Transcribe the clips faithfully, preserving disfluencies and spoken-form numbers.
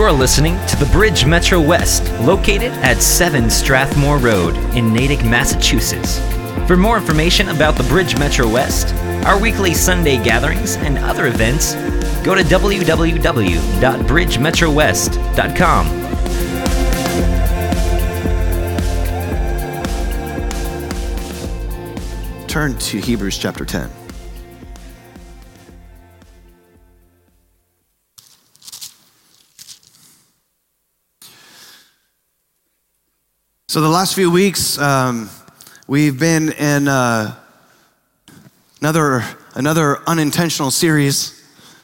You're listening to the Bridge Metro West, located at seven Strathmore Road in Natick, Massachusetts. For more information about the Bridge Metro West, our weekly Sunday gatherings, and other events, go to w w w dot bridge metro west dot com. Turn to Hebrews chapter ten. So the last few weeks, um, we've been in uh, another another unintentional series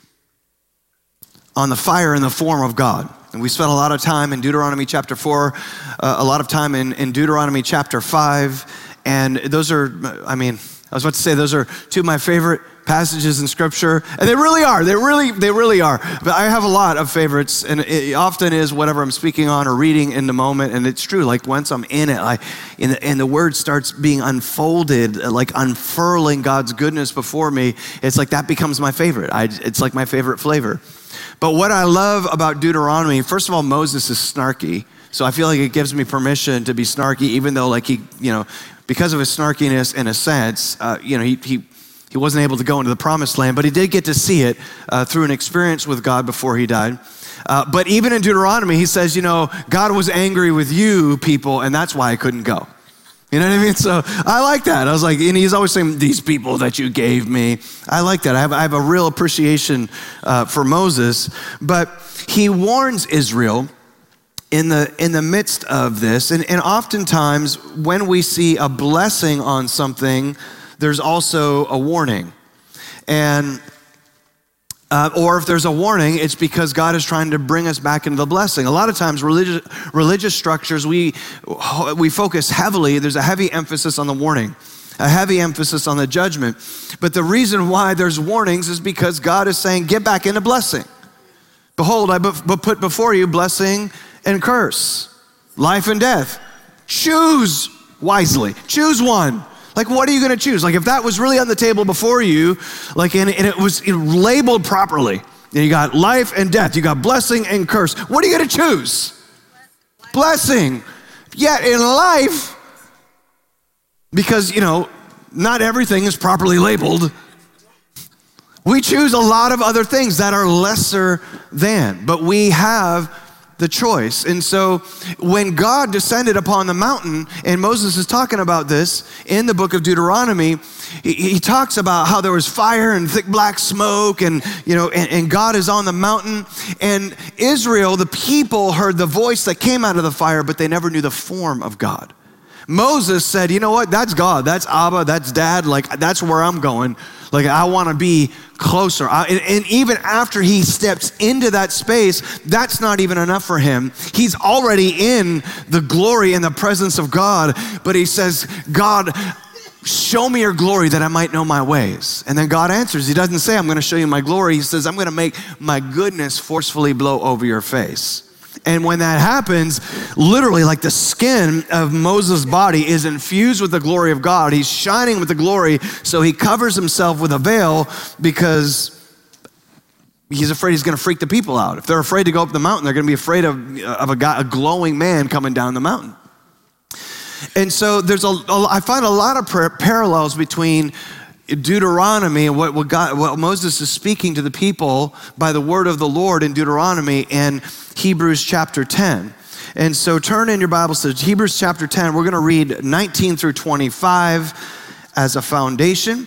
on the fire in the form of God. And we spent a lot of time in Deuteronomy chapter four, uh, a lot of time in, in Deuteronomy chapter five. And those are, I mean, I was about to say those are two of my favorite passages in Scripture. And they really are, they really, they really are. But I have a lot of favorites, and it often is whatever I'm speaking on or reading in the moment. And it's true, like once I'm in it, I, and, the, and the word starts being unfolded, like unfurling God's goodness before me, it's like that becomes my favorite. I, it's like my favorite flavor. But what I love about Deuteronomy, first of all, Moses is snarky. So I feel like it gives me permission to be snarky, even though like he, you know, because of his snarkiness in a sense, uh, you know, he, he he wasn't able to go into the promised land, but he did get to see it uh, through an experience with God before he died. Uh, but even in Deuteronomy, he says, you know, God was angry with you people, and that's why I couldn't go. You know what I mean? So I like that. I was like, and he's always saying, these people that you gave me. I like that. I have, I have a real appreciation uh, for Moses, but he warns Israel in the in the midst of this. And, and oftentimes when we see a blessing on something, there's also a warning. And Uh, or if there's a warning, it's because God is trying to bring us back into the blessing. A lot of times, religious religious structures, we we focus heavily, there's a heavy emphasis on the warning, a heavy emphasis on the judgment. But the reason why there's warnings is because God is saying, get back into blessing. Behold, I put before you blessing and curse, life and death. Choose wisely, choose one. Like, what are you going to choose? Like, if that was really on the table before you, like, and, and it was labeled properly, and you got life and death, you got blessing and curse, what are you going to choose? Blessing. Yet in life, because, you know, not everything is properly labeled, we choose a lot of other things that are lesser than, but we have the choice. And so when God descended upon the mountain, and Moses is talking about this in the book of Deuteronomy, he, he talks about how there was fire and thick black smoke, and you know, and, and God is on the mountain. And Israel, the people, heard the voice that came out of the fire, but they never knew the form of God. Moses said, you know what, that's God, that's Abba, that's Dad, like that's where I'm going. Like I want to be closer. I, and, and even after he steps into that space, that's not even enough for him. He's already in the glory and the presence of God, but he says, God, show me your glory that I might know my ways. And then God answers. He doesn't say, I'm going to show you my glory. He says, I'm going to make my goodness forcefully blow over your face. And when that happens, literally like the skin of Moses' body is infused with the glory of God. He's shining with the glory, so he covers himself with a veil because he's afraid he's going to freak the people out. If they're afraid to go up the mountain, they're going to be afraid of, of a, guy, a glowing man coming down the mountain. And so there's a, a I find a lot of par- parallels between Deuteronomy and what, what, God, what Moses is speaking to the people by the word of the Lord in Deuteronomy and Hebrews chapter ten. And so turn in your Bibles to Hebrews chapter ten. We're going to read nineteen through twenty-five as a foundation,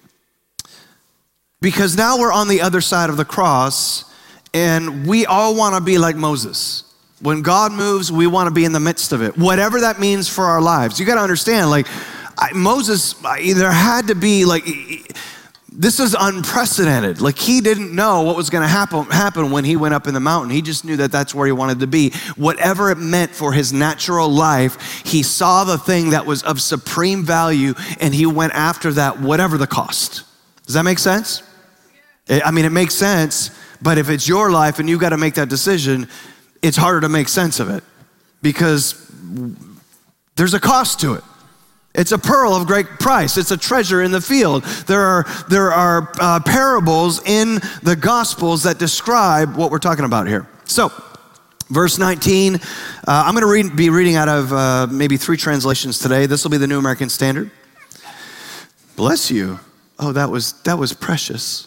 because now we're on the other side of the cross and we all want to be like Moses. When God moves, we want to be in the midst of it, whatever that means for our lives. You got to understand, like, I, Moses, I, there had to be like, this is unprecedented. Like he didn't know what was going to happen, happen when he went up in the mountain. He just knew that that's where he wanted to be. Whatever it meant for his natural life, he saw the thing that was of supreme value and he went after that, whatever the cost. Does that make sense? I mean, it makes sense, but if it's your life and you got to make that decision, it's harder to make sense of it because there's a cost to it. It's a pearl of great price. It's a treasure in the field. There are, there are uh, parables in the Gospels that describe what we're talking about here. So Verse nineteen, uh, I'm going to read, be reading out of uh, maybe three translations today. This will be the New American Standard. Bless you. Oh, that was that was precious.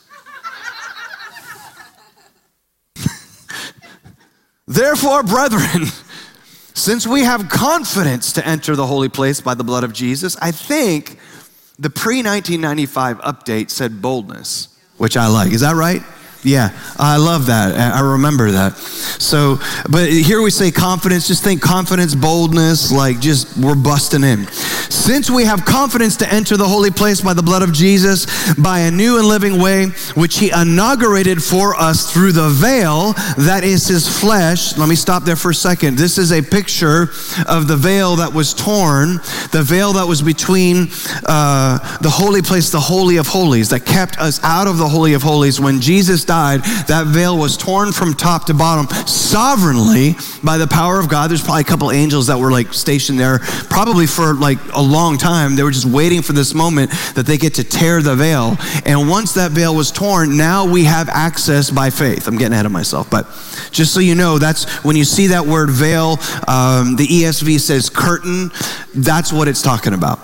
Therefore, brethren, since we have confidence to enter the holy place by the blood of Jesus, I think the pre nineteen ninety-five update said boldness, which I like. Is that right? Yeah, I love that. I remember that. So, but here we say confidence. Just think confidence, boldness, like just we're busting in. Since we have confidence to enter the holy place by the blood of Jesus, by a new and living way, which he inaugurated for us through the veil, that is his flesh. Let me stop there for a second. This is a picture of the veil that was torn, the veil that was between uh, the holy place, the Holy of Holies, that kept us out of the Holy of Holies. When Jesus died, that veil was torn from top to bottom sovereignly by the power of God. There's probably a couple angels that were like stationed there probably for like a long time. They were just waiting for this moment that they get to tear the veil. And once that veil was torn, now we have access by faith. I'm getting ahead of myself, but just so you know, that's when you see that word veil, um, the E S V says curtain, that's what it's talking about.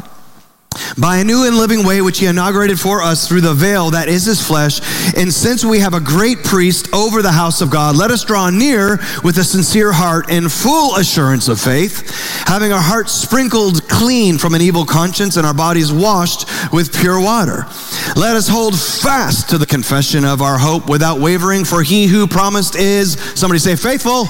By a new and living way, which he inaugurated for us through the veil that is his flesh. And since we have a great priest over the house of God, let us draw near with a sincere heart and full assurance of faith, having our hearts sprinkled clean from an evil conscience and our bodies washed with pure water. Let us hold fast to the confession of our hope without wavering, for he who promised is, somebody say, faithful.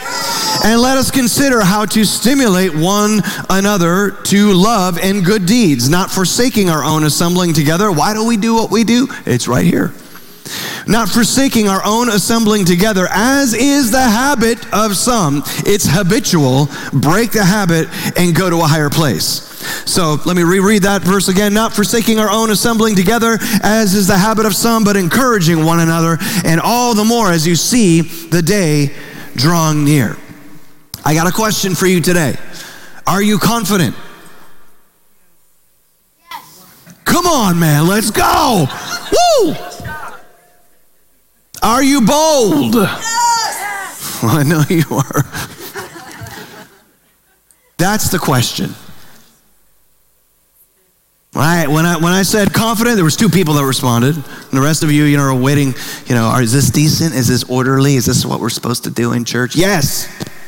And let us consider how to stimulate one another to love and good deeds, not forsaking our own assembling together. Why do we do what we do? It's right here. Not forsaking our own assembling together, as is the habit of some. It's habitual. Break the habit and go to a higher place. So let me reread that verse again. Not forsaking our own assembling together, as is the habit of some, but encouraging one another, and all the more as you see the day drawing near. I got a question for you today. Are you confident? Yes. Come on, man, let's go. Woo! Are you bold? Yes. Well, I know you are. That's the question. When I, when I when I said confident, there was two people that responded. And the rest of you, you know, are waiting, you know, are, is this decent? Is this orderly? Is this what we're supposed to do in church? Yes.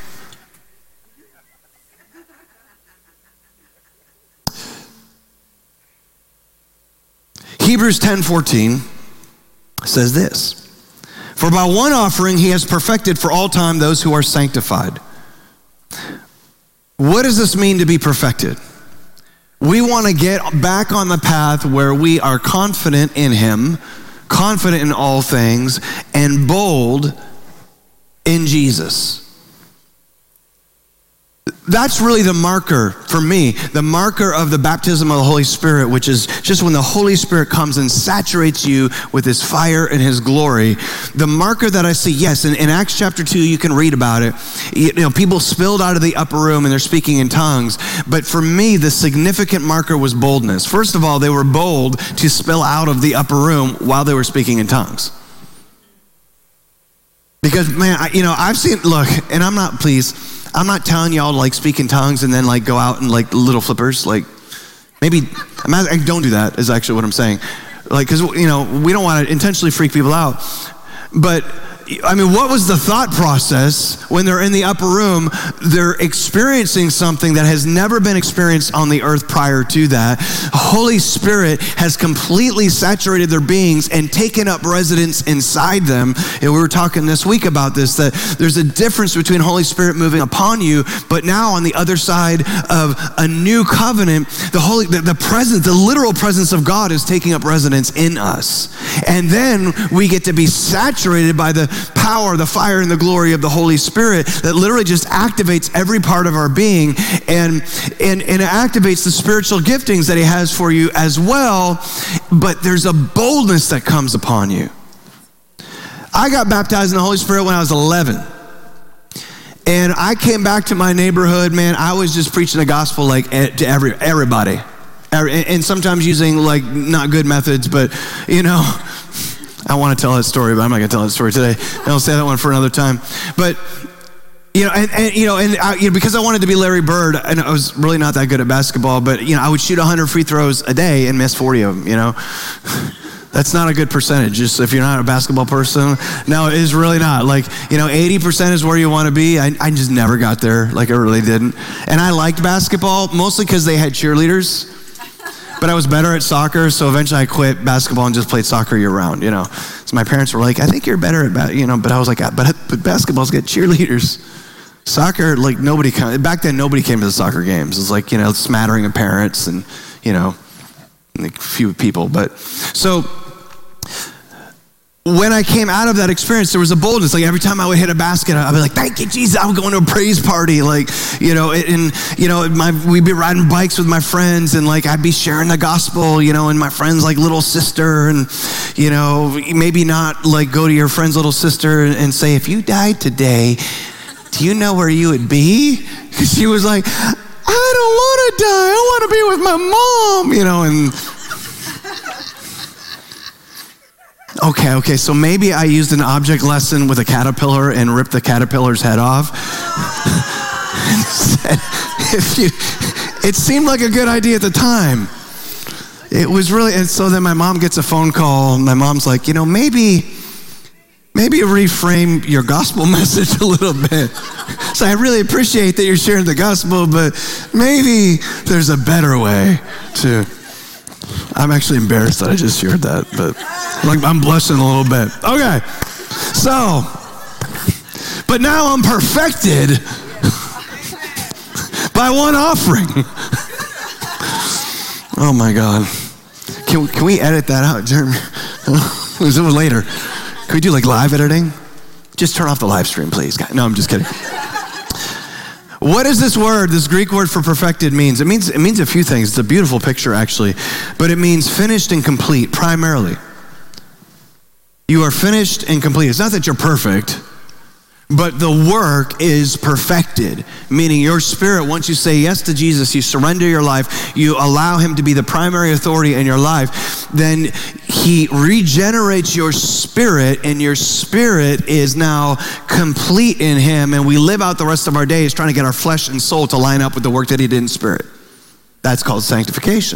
Hebrews ten fourteen says this, for by one offering he has perfected for all time those who are sanctified. What does this mean to be perfected? We want to get back on the path where we are confident in him, confident in all things, and bold in Jesus. That's really the marker for me, the marker of the baptism of the Holy Spirit, which is just when the Holy Spirit comes and saturates you with his fire and his glory. The marker that I see, yes, in, in Acts chapter two, you can read about it. You know, people spilled out of the upper room and they're speaking in tongues. But for me, the significant marker was boldness. First of all, they were bold to spill out of the upper room while they were speaking in tongues. Because, man, I, you know, I've seen, look, and I'm not, please, I'm not telling y'all to like speak in tongues and then like go out and like little flippers. Like maybe, I'm, don't do that is actually what I'm saying. Like, cause you know, we don't want to intentionally freak people out. But I mean, what was the thought process when they're in the upper room? They're experiencing something that has never been experienced on the earth prior to that. Holy Spirit has completely saturated their beings and taken up residence inside them. And we were talking this week about this, that there's a difference between Holy Spirit moving upon you, but now on the other side of a new covenant, the Holy, the, the presence, the literal presence of God is taking up residence in us. And then we get to be saturated by the power, the fire, and the glory of the Holy Spirit that literally just activates every part of our being and, and, and it activates the spiritual giftings that he has for you as well, but there's a boldness that comes upon you. I got baptized in the Holy Spirit when I was eleven. And I came back to my neighborhood, man, I was just preaching the gospel like to every everybody. And sometimes using like not good methods, but you know, I want to tell that story, but I'm not going to tell that story today. I'll say that one for another time. But You know, and, and you know, and I, you know, because I wanted to be Larry Bird, and I was really not that good at basketball, but you know, I would shoot one hundred free throws a day and miss forty of them, you know. That's not a good percentage, just if you're not a basketball person. No, it is really not. Like, you know, eighty percent is where you want to be. I, I just never got there, like I really didn't. And I liked basketball, mostly because they had cheerleaders. But I was better at soccer, so eventually I quit basketball and just played soccer year round, you know. So my parents were like, I think you're better at, ba-, you know, but I was like, but, but basketball's got cheerleaders. Soccer, like nobody, back then nobody came to the soccer games. It was like, you know, smattering of parents and, you know, like few people. But so when I came out of that experience, there was a boldness. Like every time I would hit a basket, I'd be like, thank you, Jesus. I would go into a praise party. Like, you know, and, you know, my, we'd be riding bikes with my friends and like, I'd be sharing the gospel, you know, and my friend's like little sister and, you know, maybe not like go to your friend's little sister and say, if you died today, do you know where you would be? Because she was like, I don't want to die. I want to be with my mom, you know, and okay, okay, so maybe I used an object lesson with a caterpillar and ripped the caterpillar's head off. And said, if you, it seemed like a good idea at the time. It was really, and so then my mom gets a phone call. And my mom's like, you know, maybe, maybe reframe your gospel message a little bit. So I really appreciate that you're sharing the gospel, but maybe there's a better way to. I'm actually embarrassed that I just shared that, but like I'm blushing a little bit. Okay, so, but now I'm perfected by one offering. Oh my God. Can, can we edit that out, Jeremy? It was later. Can we do like live editing? Just turn off the live stream, please. No, I'm just kidding. What does this word, this Greek word for perfected means? It means it means a few things. It's a beautiful picture, actually. But it means finished and complete, primarily. You are finished and complete. It's not that you're perfect, but the work is perfected, meaning your spirit, once you say yes to Jesus, you surrender your life, you allow him to be the primary authority in your life, then he regenerates your spirit, and your spirit is now complete in him, and we live out the rest of our days trying to get our flesh and soul to line up with the work that he did in spirit. That's called sanctification.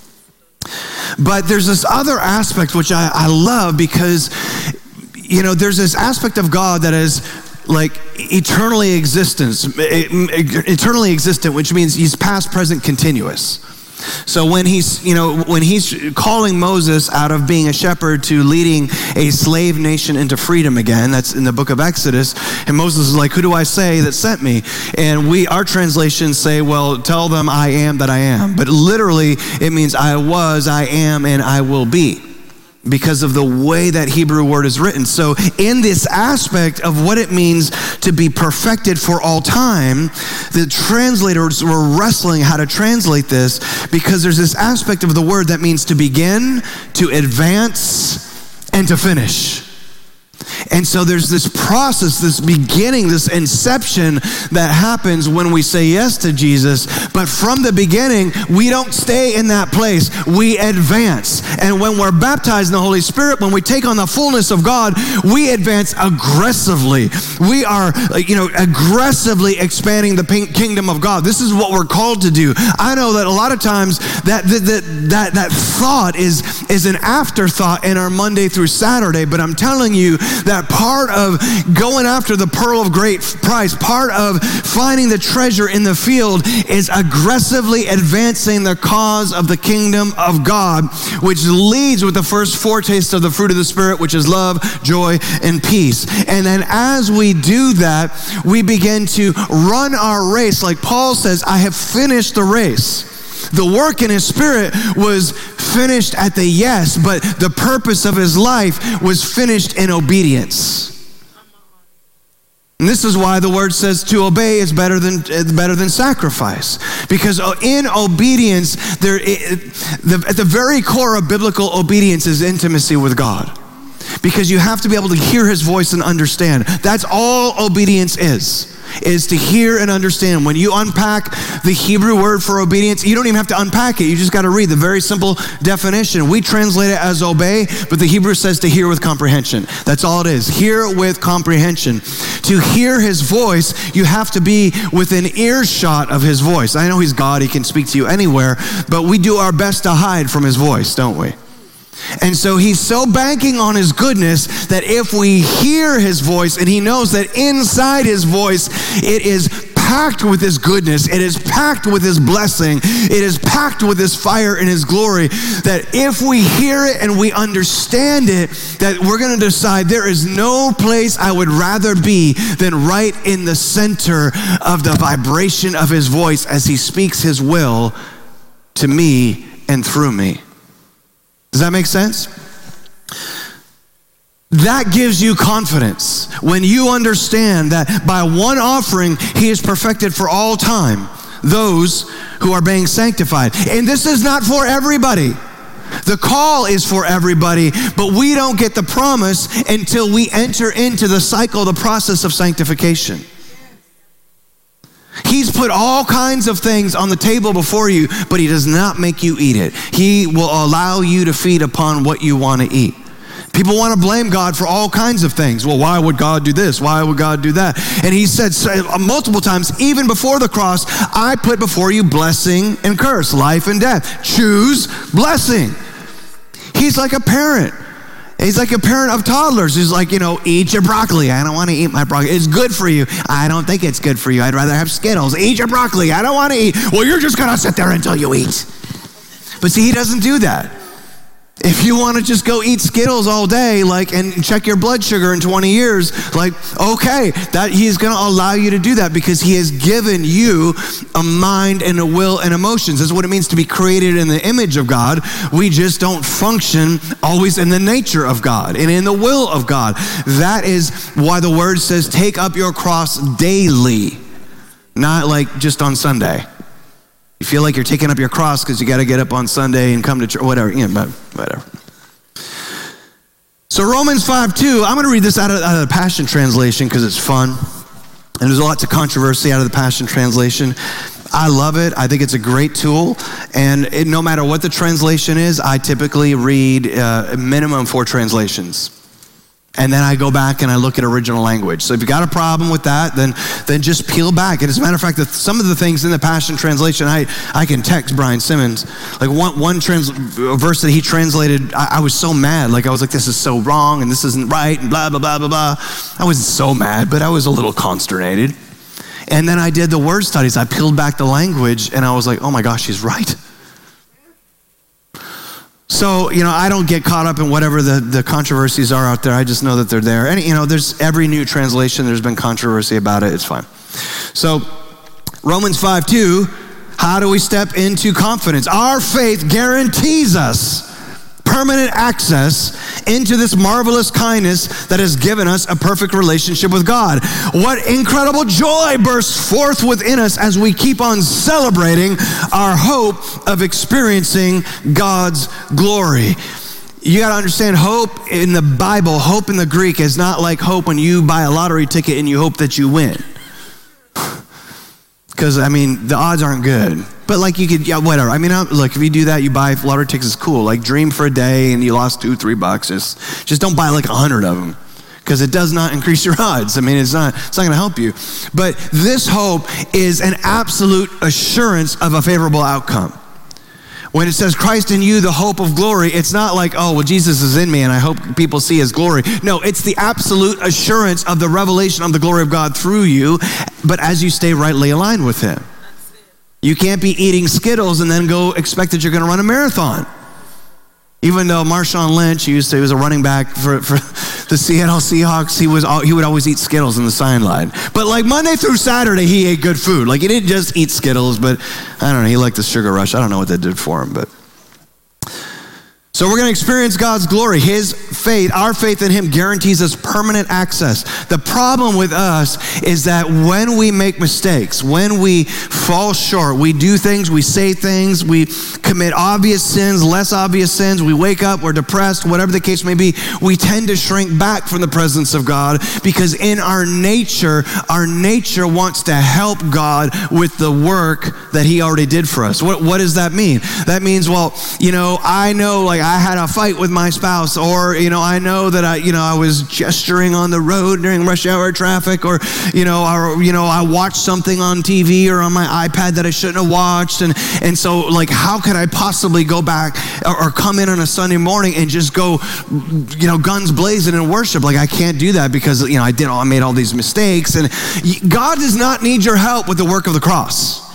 But there's this other aspect which I, I love because, you know, there's this aspect of God that is like eternally existence, eternally existent, which means he's past, present, continuous. So when he's, you know, when he's calling Moses out of being a shepherd to leading a slave nation into freedom again, that's in the book of Exodus, and Moses is like, who do I say that sent me? And we, our translations say, well, tell them I am that I am. But literally it means I was, I am, and I will be, because of the way that Hebrew word is written. So in this aspect of what it means to be perfected for all time, the translators were wrestling how to translate this, because there's this aspect of the word that means to begin, to advance, and to finish. And so there's this process, this beginning, this inception that happens when we say yes to Jesus. But from the beginning, we don't stay in that place. We advance. And when we're baptized in the Holy Spirit, when we take on the fullness of God, we advance aggressively. We are, you know, aggressively expanding the kingdom of God. This is what we're called to do. I know that a lot of times that that that that thought is is an afterthought in our Monday through Saturday. But I'm telling you that part of going after the pearl of great price, part of finding the treasure in the field, is aggressively advancing the cause of the kingdom of God, which leads with the first foretaste of the fruit of the Spirit, which is love, joy, and peace. And then as we do that, we begin to run our race. Like Paul says, I have finished the race. The work in his spirit was finished at the yes, but the purpose of his life was finished in obedience. And this is why the word says to obey is better than better than sacrifice. Because in obedience, there, it, the, at the very core of biblical obedience is intimacy with God. Because you have to be able to hear his voice and understand. That's all obedience is. is to hear and understand. When you unpack the Hebrew word for obedience, you don't even have to unpack it. You just got to read the very simple definition. We translate it as obey, but the Hebrew says to hear with comprehension. That's all it is. Hear with comprehension. To hear his voice, you have to be within earshot of his voice. I know he's God. He can speak to you anywhere, but we do our best to hide from his voice, don't we? And so he's so banking on his goodness that if we hear his voice, and he knows that inside his voice, it is packed with his goodness, it is packed with his blessing, it is packed with his fire and his glory, that if we hear it and we understand it, that we're going to decide there is no place I would rather be than right in the center of the vibration of his voice as he speaks his will to me and through me. Does that make sense? That gives you confidence when you understand that by one offering, he is perfected for all time those who are being sanctified. And this is not for everybody. The call is for everybody, but we don't get the promise until we enter into the cycle, the process of sanctification. He's put all kinds of things on the table before you, but he does not make you eat it. He will allow you to feed upon what you want to eat. People want to blame God for all kinds of things. Well, why would God do this? Why would God do that? And he said multiple times, even before the cross, I put before you blessing and curse, life and death. Choose blessing. He's like a parent. He's like a parent of toddlers. He's like, you know, eat your broccoli. I don't want to eat my broccoli. It's good for you. I don't think it's good for you. I'd rather have Skittles. Eat your broccoli. I don't want to eat. Well, you're just going to sit there until you eat. But see, he doesn't do that. If you want to just go eat Skittles all day, like, and check your blood sugar in twenty years, like, okay, that he's going to allow you to do that because he has given you a mind and a will and emotions. That's what it means to be created in the image of God. We just don't function always in the nature of God and in the will of God. That is why the word says, take up your cross daily, not like just on Sunday. You feel like you're taking up your cross because you got to get up on Sunday and come to church, whatever, you know, whatever. So Romans five two, I'm going to read this out of, out of the Passion Translation because it's fun. And there's lots of controversy out of the Passion Translation. I love it. I think it's a great tool. And it, no matter what the translation is, I typically read uh, a minimum four translations. And then I go back and I look at original language. So if you got a problem with that, then then just peel back. And as a matter of fact, the, some of the things in the Passion Translation, I, I can text Brian Simmons. Like one one trans, verse that he translated, I, I was so mad. Like I was like, this is so wrong and this isn't right and blah, blah, blah, blah, blah. I wasn't so mad, but I was a little consternated. And then I did the word studies. I peeled back the language and I was like, oh my gosh, he's right. So, you know, I don't get caught up in whatever the, the controversies are out there. I just know that they're there. And, you know, there's every new translation, there's been controversy about it. It's fine. So, Romans five two, how do we step into confidence? Our faith guarantees us permanent access into this marvelous kindness that has given us a perfect relationship with God. What incredible joy bursts forth within us as we keep on celebrating our hope of experiencing God's glory. You got to understand, hope in the Bible, hope in the Greek is not like hope when you buy a lottery ticket and you hope that you win. Because, I mean, the odds aren't good. But, like, you could, yeah, whatever. I mean, look, if you do that, you buy lottery tickets, it's cool. Like, dream for a day and you lost two, three bucks. Just, just don't buy, like, a hundred of them. Because it does not increase your odds. I mean, it's not, it's not going to help you. But this hope is an absolute assurance of a favorable outcome. When it says Christ in you, the hope of glory, it's not like, oh, well, Jesus is in me and I hope people see his glory. No, it's the absolute assurance of the revelation of the glory of God through you, but as you stay rightly aligned with him. You can't be eating Skittles and then go expect that you're going to run a marathon. Even though Marshawn Lynch, he used to, he was a running back for, for the Seattle Seahawks, he was he would always eat Skittles in the sideline. But like Monday through Saturday, he ate good food. Like he didn't just eat Skittles, but I don't know, he liked the sugar rush. I don't know what that did for him, but. So we're going to experience God's glory. His faith, our faith in him guarantees us permanent access. The problem with us is that when we make mistakes, when we fall short, we do things, we say things, we commit obvious sins, less obvious sins, we wake up, we're depressed, whatever the case may be, we tend to shrink back from the presence of God because in our nature, our nature wants to help God with the work that he already did for us. What, what does that mean? That means, well, you know, I know like I had a fight with my spouse, or, you know, I know that I, you know, I was gesturing on the road during rush hour traffic, or, you know, or, you know, I watched something on T V or on my iPad that I shouldn't have watched. And, and so like, how could I possibly go back or, or come in on a Sunday morning and just go, you know, guns blazing in worship? Like I can't do that because, you know, I did all, I made all these mistakes. And God does not need your help with the work of the cross.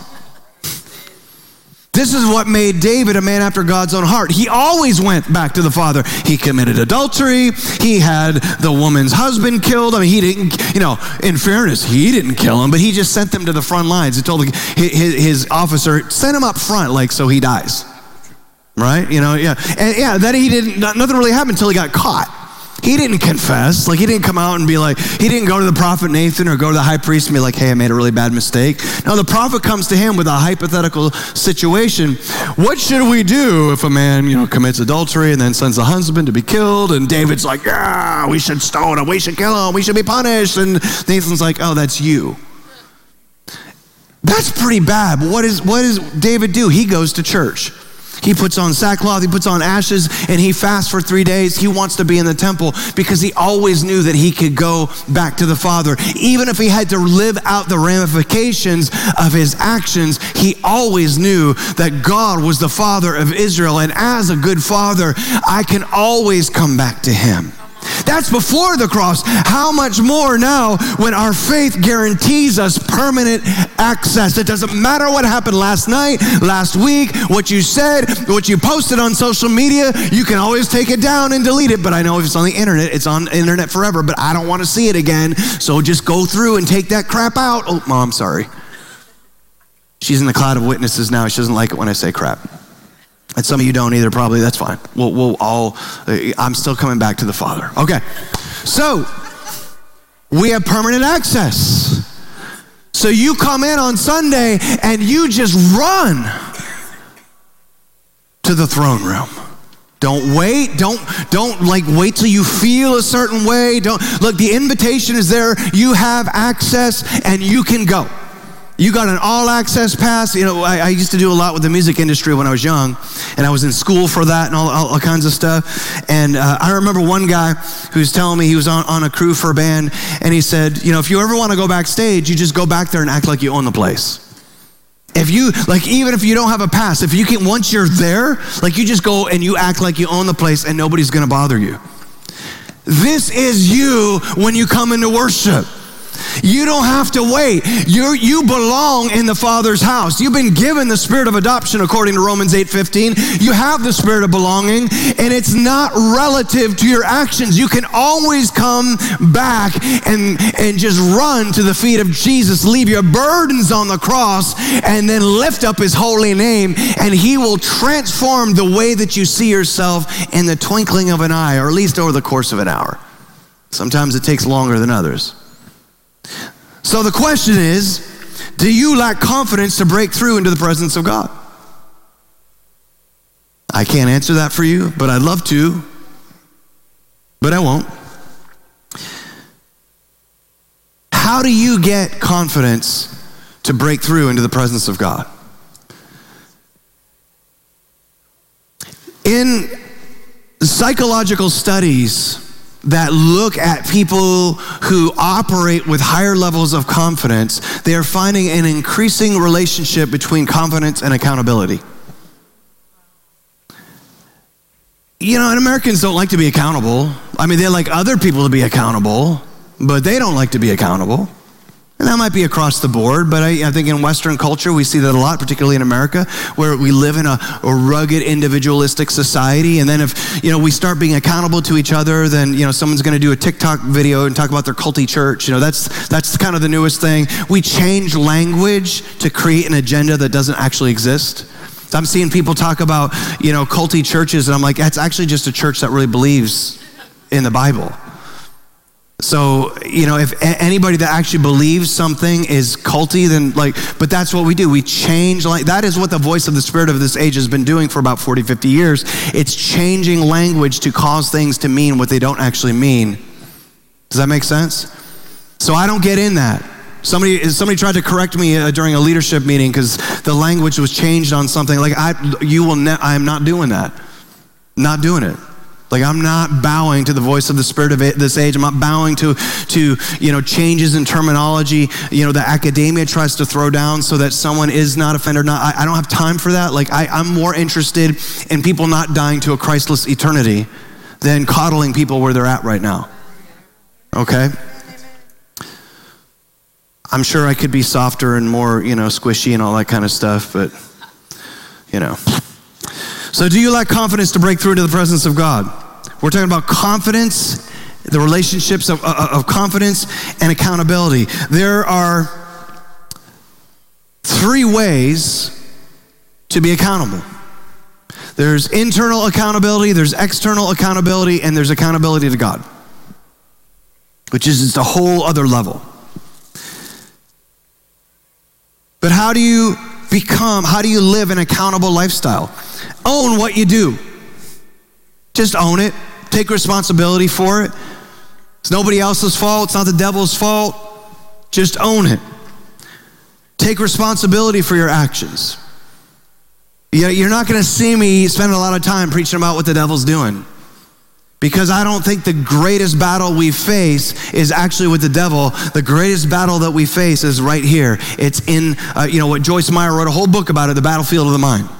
This is what made David a man after God's own heart. He always went back to the Father. He committed adultery. He had the woman's husband killed. I mean, he didn't, you know, in fairness, he didn't kill him, but he just sent them to the front lines. He told his, his officer, send him up front, like, so he dies. Right? You know, yeah. And yeah, then he didn't, nothing really happened until he got caught. He didn't confess. Like, he didn't come out and be like, he didn't go to the prophet Nathan or go to the high priest and be like, hey, I made a really bad mistake. No, the prophet comes to him with a hypothetical situation. What should we do if a man, you know, commits adultery and then sends the husband to be killed? And David's like, yeah, we should stone him. We should kill him. We should be punished. And Nathan's like, oh, that's you. That's pretty bad. But what is, what does David do? He goes to church. He puts on sackcloth, he puts on ashes, and he fasts for three days. He wants to be in the temple because he always knew that he could go back to the Father. Even if he had to live out the ramifications of his actions, he always knew that God was the Father of Israel. And as a good father, I can always come back to him. That's before the cross. How much more now when our faith guarantees us permanent access? It doesn't matter what happened last night, last week, what you said, what you posted on social media. You can always take it down and delete it. But I know if it's on the internet, it's on the internet forever. But I don't want to see it again. So just go through and take that crap out. Oh, Mom, sorry. She's in the cloud of witnesses now. She doesn't like it when I say crap. And some of you don't either, probably. That's fine. We'll, we'll all, I'm still coming back to the Father. Okay. So, we have permanent access. So you come in on Sunday and you just run to the throne room. Don't wait. Don't, don't like wait till you feel a certain way. Don't, look, the invitation is there. You have access and you can go. You got an all-access pass. You know, I, I used to do a lot with the music industry when I was young, and I was in school for that and all, all, all kinds of stuff. And uh, I remember one guy who was telling me he was on, on a crew for a band, and he said, you know, if you ever want to go backstage, you just go back there and act like you own the place. If you, like, even if you don't have a pass, if you can, once you're there, like, you just go and you act like you own the place and nobody's going to bother you. This is you when you come into worship. You don't have to wait. You you belong in the Father's house. You've been given the spirit of adoption according to Romans eight fifteen. You have the spirit of belonging, and it's not relative to your actions. You can always come back and, and just run to the feet of Jesus, leave your burdens on the cross, and then lift up his holy name, and he will transform the way that you see yourself in the twinkling of an eye, or at least over the course of an hour. Sometimes it takes longer than others. So the question is, do you lack confidence to break through into the presence of God? I can't answer that for you, but I'd love to, but I won't. How do you get confidence to break through into the presence of God? In psychological studies that look at people who operate with higher levels of confidence, they are finding an increasing relationship between confidence and accountability. You know, and Americans don't like to be accountable. I mean, they like other people to be accountable, but they don't like to be accountable. And that might be across the board, but I, I think in Western culture, we see that a lot, particularly in America, where we live in a, a rugged, individualistic society. And then if, you know, we start being accountable to each other, then, you know, someone's going to do a TikTok video and talk about their culty church. You know, that's, that's kind of the newest thing. We change language to create an agenda that doesn't actually exist. I'm seeing people talk about, you know, culty churches, and I'm like, that's actually just a church that really believes in the Bible. So, you know, if anybody that actually believes something is culty, then like, but that's what we do. We change, like, that is what the voice of the Spirit of this age has been doing for about forty, fifty years. It's changing language to cause things to mean what they don't actually mean. Does that make sense? So I don't get in that. Somebody somebody tried to correct me uh, during a leadership meeting because the language was changed on something. Like, I, you will, ne- I am not doing that. Not doing it. Like, I'm not bowing to the voice of the Spirit of this age. I'm not bowing to, to, you know, changes in terminology, you know, that academia tries to throw down so that someone is not offended. Not, I, I don't have time for that. Like, I, I'm more interested in people not dying to a Christless eternity than coddling people where they're at right now. Okay? I'm sure I could be softer and more, you know, squishy and all that kind of stuff, but, you know. So do you lack confidence to break through into the presence of God? We're talking about confidence, the relationships of, of, of confidence and accountability. There are three ways to be accountable. There's internal accountability, there's external accountability, and there's accountability to God, which is just a whole other level. But how do you become, how do you live an accountable lifestyle? Own what you do. Just own it. Take responsibility for it. It's nobody else's fault. It's not the devil's fault. Just own it. Take responsibility for your actions. You're not going to see me spend a lot of time preaching about what the devil's doing, because I don't think the greatest battle we face is actually with the devil. The greatest battle that we face is right here. It's in, uh, you know, what Joyce Meyer wrote a whole book about it, the battlefield of the mind.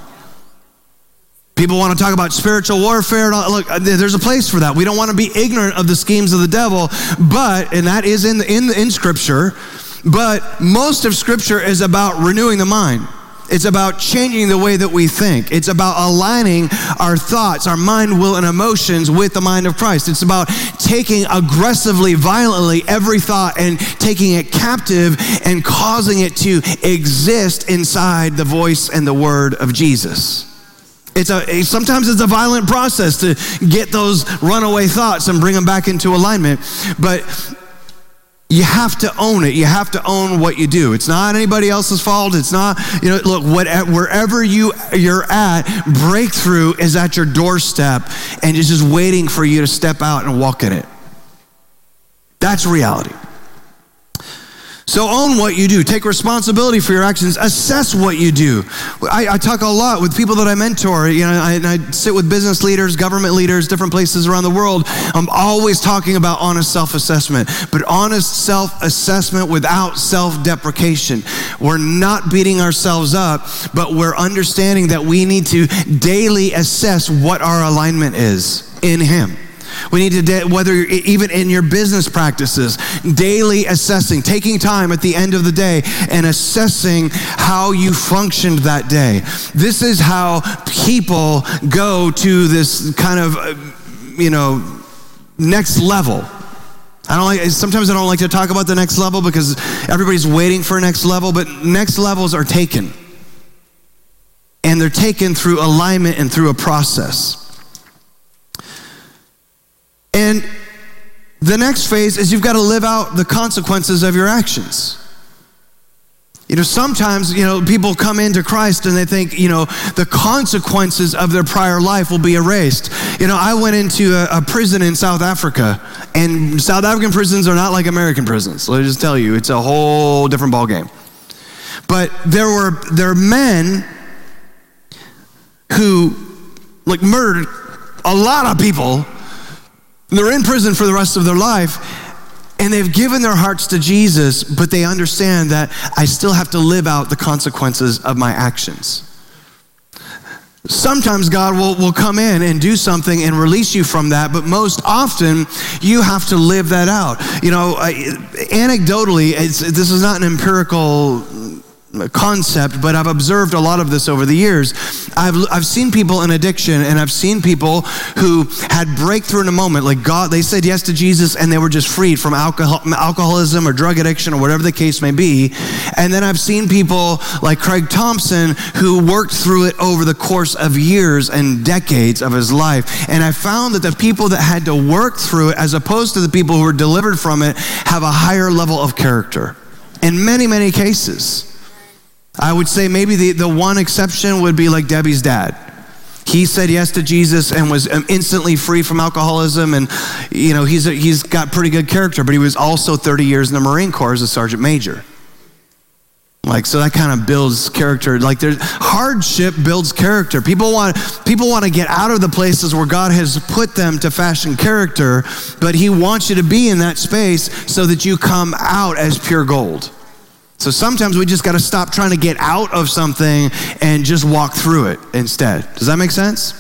People want to talk about spiritual warfare. And all. Look, there's a place for that. We don't want to be ignorant of the schemes of the devil, but, and that is in, in, in Scripture, but most of Scripture is about renewing the mind. It's about changing the way that we think. It's about aligning our thoughts, our mind, will, and emotions with the mind of Christ. It's about taking aggressively, violently every thought and taking it captive and causing it to exist inside the voice and the word of Jesus. It's a, sometimes it's a violent process to get those runaway thoughts and bring them back into alignment, but you have to own it. You have to own what you do. It's not anybody else's fault. It's not, you know, look, what, wherever you, you're at, breakthrough is at your doorstep and it's just waiting for you to step out and walk in it. That's reality. So own what you do. Take responsibility for your actions. Assess what you do. I, I talk a lot with people that I mentor. You know, I, I sit with business leaders, government leaders, different places around the world. I'm always talking about honest self-assessment, but honest self-assessment without self-deprecation. We're not beating ourselves up, but we're understanding that we need to daily assess what our alignment is in Him. We need to, whether even in your business practices, daily assessing, taking time at the end of the day and assessing how you functioned that day. This is how people go to this kind of, you know, next level. I don't like, sometimes I don't like to talk about the next level because everybody's waiting for a next level, but next levels are taken. And they're taken through alignment and through a process. And the next phase is you've got to live out the consequences of your actions. You know, sometimes, you know, people come into Christ and they think, you know, the consequences of their prior life will be erased. You know, I went into a, a prison in South Africa, and South African prisons are not like American prisons. Let me just tell you, it's a whole different ballgame. But there were, there are men who, like, murdered a lot of people. They're in prison for the rest of their life, and they've given their hearts to Jesus, but they understand that I still have to live out the consequences of my actions. Sometimes God will, will come in and do something and release you from that, but most often you have to live that out. You know, I, anecdotally, it's, this is not an empirical concept, but I've observed a lot of this over the years. I've I've seen people in addiction, and I've seen people who had breakthrough in a moment. Like God, they said yes to Jesus, and they were just freed from alcohol, alcoholism or drug addiction or whatever the case may be. And then I've seen people like Craig Thompson who worked through it over the course of years and decades of his life. And I found that the people that had to work through it, as opposed to the people who were delivered from it, have a higher level of character in many, many cases. I would say maybe the, the one exception would be like Debbie's dad. He said yes to Jesus and was instantly free from alcoholism, and you know he's a, he's got pretty good character, but he was also thirty years in the Marine Corps as a sergeant major. Like, so that kind of builds character. Like, there's hardship builds character. People want people want to get out of the places where God has put them to fashion character, but he wants you to be in that space so that you come out as pure gold. So sometimes we just got to stop trying to get out of something and just walk through it instead. Does that make sense?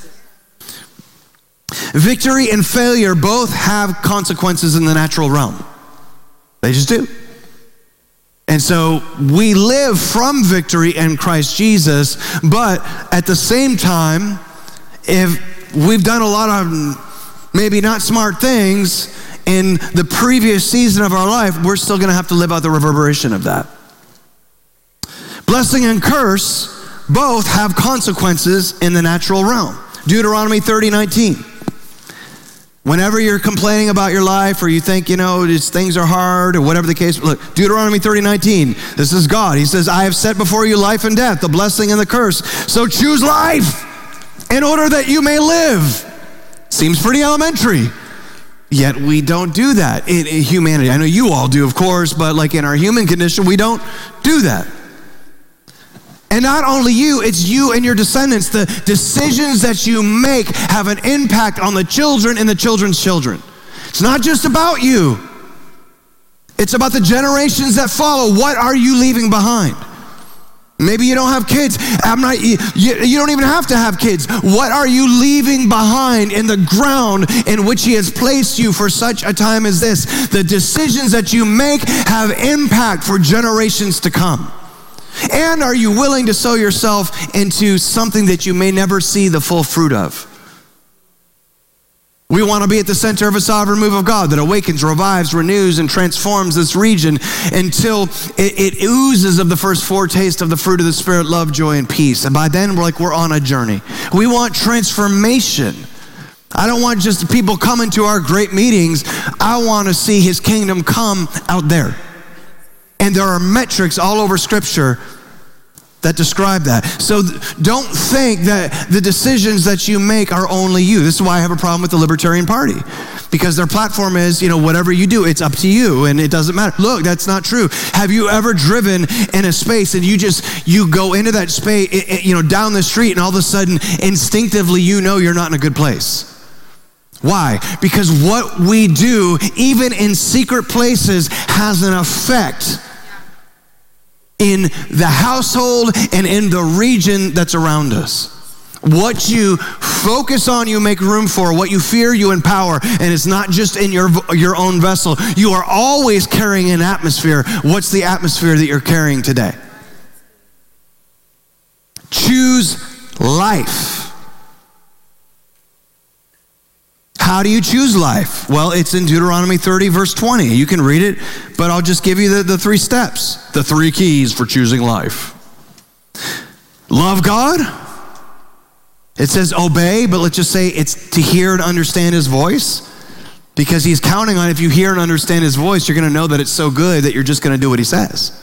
Victory and failure both have consequences in the natural realm. They just do. And so we live from victory in Christ Jesus, but at the same time, if we've done a lot of maybe not smart things in the previous season of our life, we're still gonna have to live out the reverberation of that. Blessing and curse both have consequences in the natural realm. Deuteronomy thirty nineteen. Whenever you're complaining about your life, or you think, you know, just things are hard, or whatever the case, look, Deuteronomy thirty nineteen, this is God. He says, I have set before you life and death, the blessing and the curse. So choose life in order that you may live. Seems pretty elementary. Yet we don't do that in, in humanity. I know you all do, of course, but like in our human condition, we don't do that. And not only you, it's you and your descendants. The decisions that you make have an impact on the children and the children's children. It's not just about you. It's about the generations that follow. What are you leaving behind? Maybe you don't have kids. I'm not, you, you don't even have to have kids. What are you leaving behind in the ground in which he has placed you for such a time as this? The decisions that you make have impact for generations to come. And are you willing to sow yourself into something that you may never see the full fruit of? We want to be at the center of a sovereign move of God that awakens, revives, renews, and transforms this region until it, it oozes of the first foretaste of the fruit of the Spirit, love, joy, and peace. And by then, we're like, we're on a journey. We want transformation. I don't want just people coming to our great meetings. I want to see his kingdom come out there. And there are metrics all over Scripture that describe that. So don't think that the decisions that you make are only you. This is why I have a problem with the Libertarian Party, because their platform is, you know, whatever you do, it's up to you and it doesn't matter. Look, that's not true. Have you ever driven in a space and you just, you go into that space, you know, down the street, and all of a sudden, instinctively, you know you're not in a good place? Why? Because what we do, even in secret places, has an effect in the household and in the region that's around us. What you focus on, you make room for. What you fear, you empower. And it's not just in your, your own vessel. You are always carrying an atmosphere. What's the atmosphere that you're carrying today? Choose life. How do you choose life? Well, it's in Deuteronomy thirty, verse twenty. You can read it, but I'll just give you the, the three steps, the three keys for choosing life. Love God. It says obey, but let's just say it's to hear and understand his voice, because he's counting on, if you hear and understand his voice, you're going to know that it's so good that you're just going to do what he says.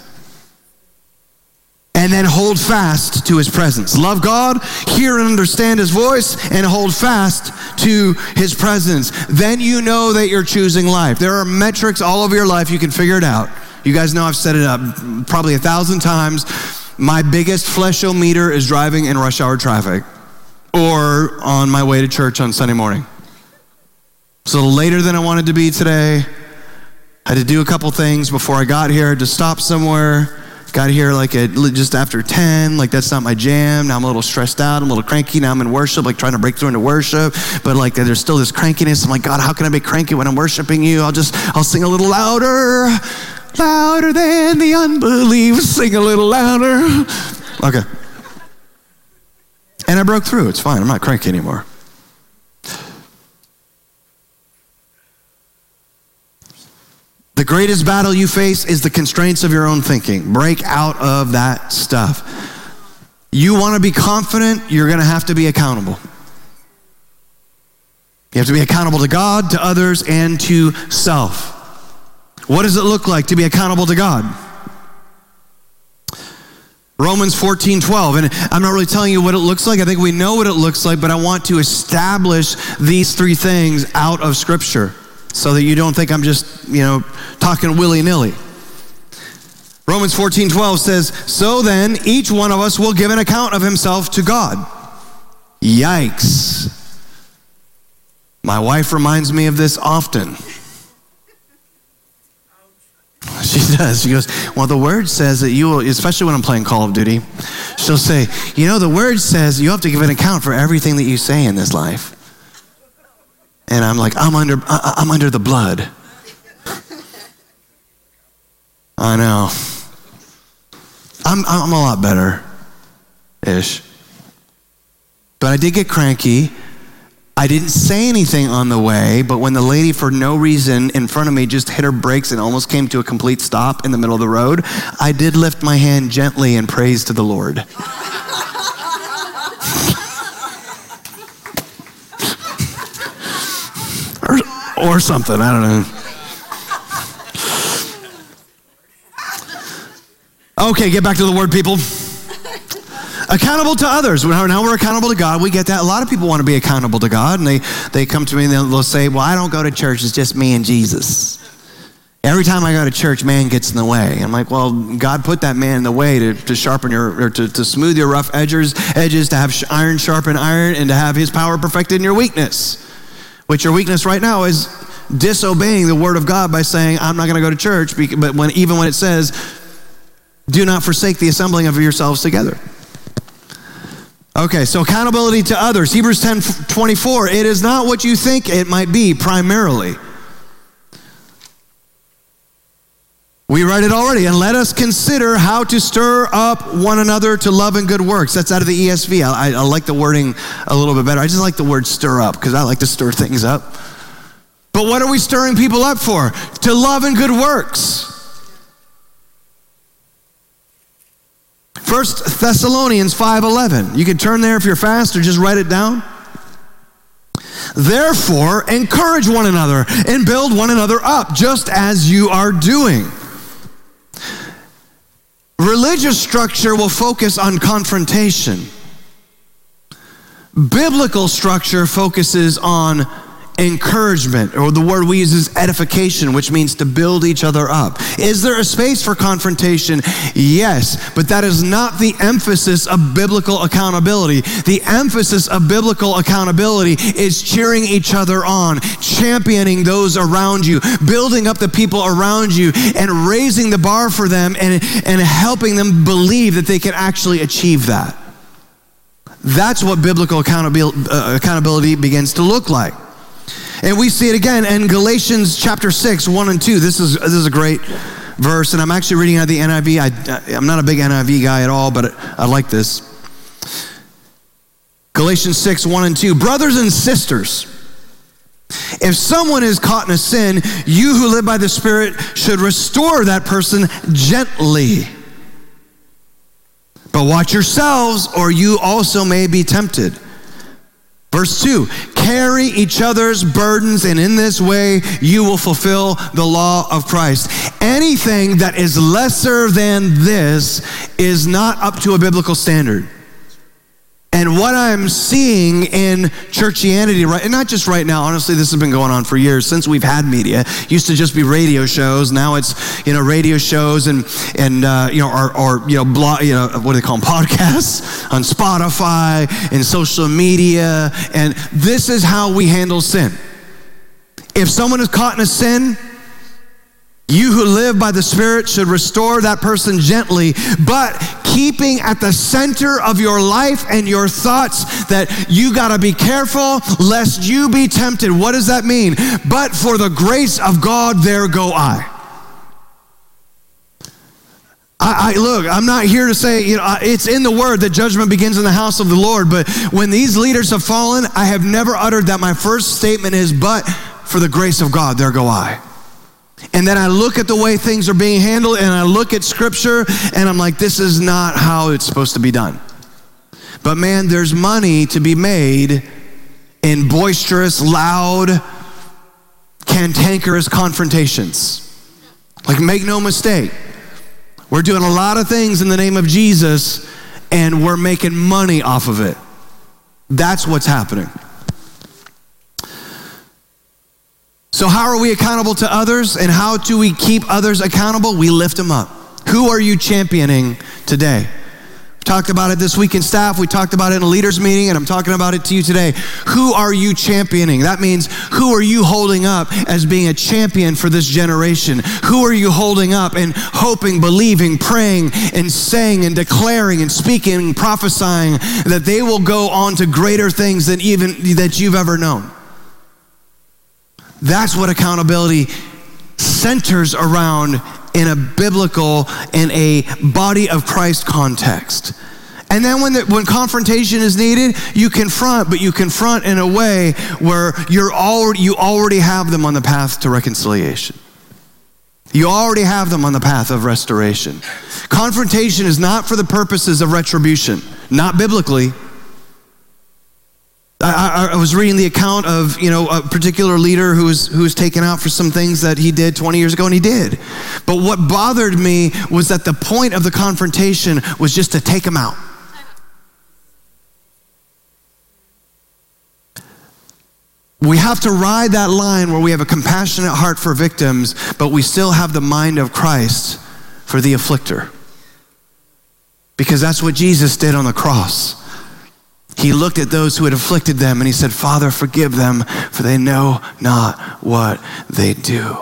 And then hold fast to his presence. Love God, hear and understand his voice, and hold fast to his presence. Then you know that you're choosing life. There are metrics all over your life. You can figure it out. You guys know I've set it up probably a thousand times. My biggest fleshometer is driving in rush hour traffic or on my way to church on Sunday morning. So later than I wanted to be today. I had to do a couple things before I got here, to stop somewhere. Got here like at just after ten, like that's not my jam. Now I'm a little stressed out, I'm a little cranky. Now I'm in worship, like trying to break through into worship, but like there's still this crankiness. I'm like, God, how can I be cranky when I'm worshiping you? I'll just, I'll sing a little louder. louder than the unbelief. Sing a little louder. Okay. And I broke through. It's fine. I'm not cranky anymore. The greatest battle you face is the constraints of your own thinking. Break out of that stuff. You want to be confident, you're going to have to be accountable. You have to be accountable to God, to others, and to self. What does it look like to be accountable to God? Romans fourteen twelve, and I'm not really telling you what it looks like. I think we know what it looks like, but I want to establish these three things out of Scripture so that you don't think I'm just, you know, talking willy-nilly. Romans fourteen twelve says, so then each one of us will give an account of himself to God. Yikes. My wife reminds me of this often. She does. She goes, well, the word says that you will, especially when I'm playing Call of Duty, she'll say, you know, the word says you have to give an account for everything that you say in this life. And I'm like, I'm under, I'm under the blood. I know. I'm, I'm a lot better-ish. But I did get cranky. I didn't say anything on the way, but when the lady, for no reason, in front of me just hit her brakes and almost came to a complete stop in the middle of the road, I did lift my hand gently in praise to the Lord. or, or something, I don't know. Okay, get back to the word, people. Accountable to others. Now we're accountable to God. We get that. A lot of people want to be accountable to God, and they, they come to me and they'll, they'll say, well, I don't go to church. It's just me and Jesus. Every time I go to church, man gets in the way. I'm like, well, God put that man in the way to, to sharpen your, or to, to smooth your rough edges, edges, to have iron sharpen iron, and to have his power perfected in your weakness. Which your weakness right now is disobeying the word of God by saying, I'm not going to go to church, but when even when it says, do not forsake the assembling of yourselves together. Okay, so accountability to others. Hebrews ten twenty-four, it is not what you think it might be primarily. We read it already. And let us consider how to stir up one another to love and good works. That's out of the E S V. I, I like the wording a little bit better. I just like the word stir up because I like to stir things up. But what are we stirring people up for? To love and good works. First Thessalonians five eleven. You can turn there if you're fast or just write it down. Therefore, encourage one another and build one another up, just as you are doing. Religious structure will focus on confrontation. Biblical structure focuses on encouragement, or the word we use is edification, which means to build each other up. Is there a space for confrontation? Yes, but that is not the emphasis of biblical accountability. The emphasis of biblical accountability is cheering each other on, championing those around you, building up the people around you, and raising the bar for them and, and helping them believe that they can actually achieve that. That's what biblical accountability, uh, accountability begins to look like. And we see it again in Galatians chapter six, one and two. This is this is a great verse, and I'm actually reading out of the N I V. I, I'm not a big N I V guy at all, but I like this. Galatians six, one and two. Brothers and sisters, if someone is caught in a sin, you who live by the Spirit should restore that person gently. But watch yourselves, or you also may be tempted. Verse two, carry each other's burdens, and in this way you will fulfill the law of Christ. Anything that is lesser than this is not up to a biblical standard. And what I'm seeing in churchianity, right, and not just right now, honestly, this has been going on for years, since we've had media. It used to just be radio shows. Now it's, you know, radio shows and, and uh, you know, or, or you know, blog, you know, what do they call them, podcasts on Spotify and social media. And this is how we handle sin. If someone is caught in a sin, you who live by the Spirit should restore that person gently, but keeping at the center of your life and your thoughts that you got to be careful lest you be tempted. What does that mean? But for the grace of God, there go I. I, I look, I'm not here to say, you know, it's in the word that judgment begins in the house of the Lord, but when these leaders have fallen, I have never uttered that. My first statement is, but for the grace of God, there go I. And then I look at the way things are being handled, and I look at scripture, and I'm like, this is not how it's supposed to be done. But man, there's money to be made in boisterous, loud, cantankerous confrontations. Like, make no mistake. We're doing a lot of things in the name of Jesus, and we're making money off of it. That's what's happening. So how are we accountable to others, and how do we keep others accountable? We lift them up. Who are you championing today? We talked about it this week in staff. We talked about it in a leaders meeting, and I'm talking about it to you today. Who are you championing? That means, who are you holding up as being a champion for this generation? Who are you holding up and hoping, believing, praying, and saying, and declaring, and speaking, and prophesying that they will go on to greater things than even that you've ever known? That's what accountability centers around in a biblical, in a body of Christ context. And then when the, when confrontation is needed, you confront, but you confront in a way where you're already, you already have them on the path to reconciliation. You already have them on the path of restoration. Confrontation is not for the purposes of retribution, not biblically. I, I, I was reading the account of, you know, a particular leader who was who was taken out for some things that he did twenty years ago, and he did. But what bothered me was that the point of the confrontation was just to take him out. We have to ride that line where we have a compassionate heart for victims, but we still have the mind of Christ for the afflictor. Because that's what Jesus did on the cross. He looked at those who had afflicted them and he said, Father, forgive them, for they know not what they do.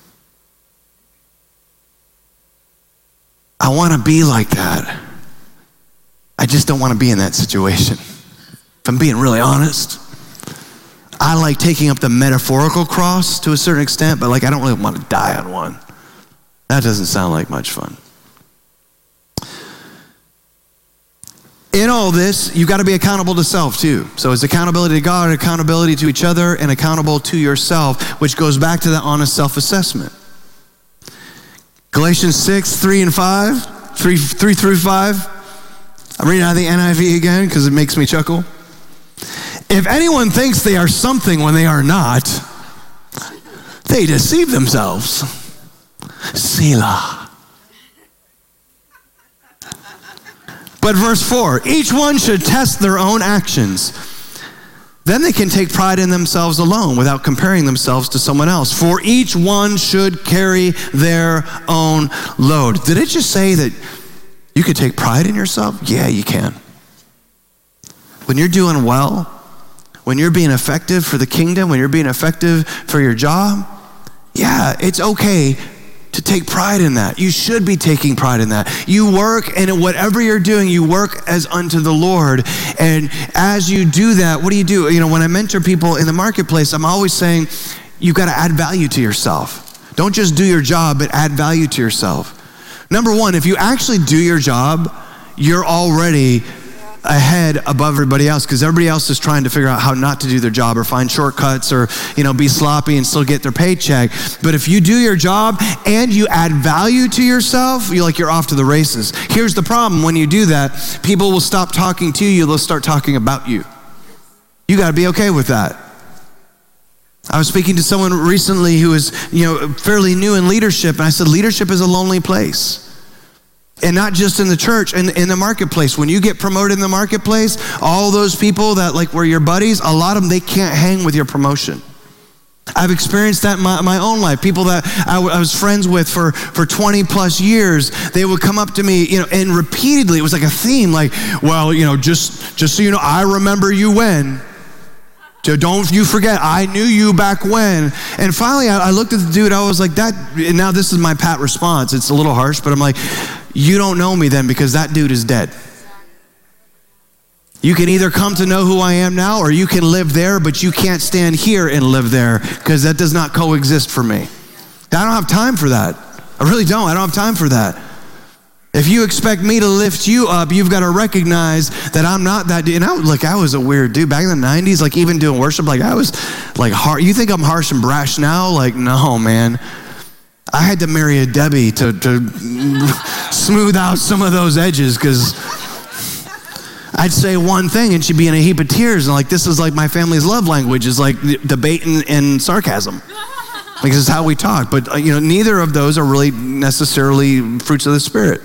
I want to be like that. I just don't want to be in that situation. If I'm being really honest, I like taking up the metaphorical cross to a certain extent, but like I don't really want to die on one. That doesn't sound like much fun. In all this, you've got to be accountable to self too. So it's accountability to God, accountability to each other, and accountable to yourself, which goes back to that honest self-assessment. Galatians six, three and five, three, three through five. I'm reading out of the N I V again because it makes me chuckle. If anyone thinks they are something when they are not, they deceive themselves. Selah. But verse four, each one should test their own actions. Then they can take pride in themselves alone without comparing themselves to someone else. For each one should carry their own load. Did it just say that you could take pride in yourself? Yeah, you can. When you're doing well, when you're being effective for the kingdom, when you're being effective for your job, yeah, it's okay to take pride in that. You should be taking pride in that. You work, and whatever you're doing, you work as unto the Lord. And as you do that, what do you do? You know, when I mentor people in the marketplace, I'm always saying, you've got to add value to yourself. Don't just do your job, but add value to yourself. Number one, if you actually do your job, you're already ahead above everybody else, because everybody else is trying to figure out how not to do their job or find shortcuts or, you know, be sloppy and still get their paycheck. But if you do your job and you add value to yourself, you're like, you're off to the races. Here's the problem. When you do that, people will stop talking to you. They'll start talking about you. You got to be okay with that. I was speaking to someone recently who was, you know, fairly new in leadership, and I said, leadership is a lonely place. And not just in the church, in, in the marketplace. When you get promoted in the marketplace, all those people that like were your buddies, a lot of them, they can't hang with your promotion. I've experienced that in my, my own life. People that I, w- I was friends with for, for twenty plus years, they would come up to me, you know, and repeatedly, it was like a theme, like, well, you know, just, just so you know, I remember you when. So don't you forget, I knew you back when. And finally, I, I looked at the dude, I was like, that, and now this is my pat response. It's a little harsh, but I'm like, you don't know me then, because that dude is dead. You can either come to know who I am now, or you can live there, but you can't stand here and live there, because that does not coexist for me. I don't have time for that. I really don't. I don't have time for that. If you expect me to lift you up, you've got to recognize that I'm not that dude. And I, like, I was a weird dude. Back in the nineties, like even doing worship, like I was like hard. You think I'm harsh and brash now? Like, no, man. I had to marry a Debbie to, to smooth out some of those edges, because I'd say one thing and she'd be in a heap of tears. And like, this is like my family's love language, is like debate and, and sarcasm. Like, this is how we talk. But, uh, you know, neither of those are really necessarily fruits of the Spirit.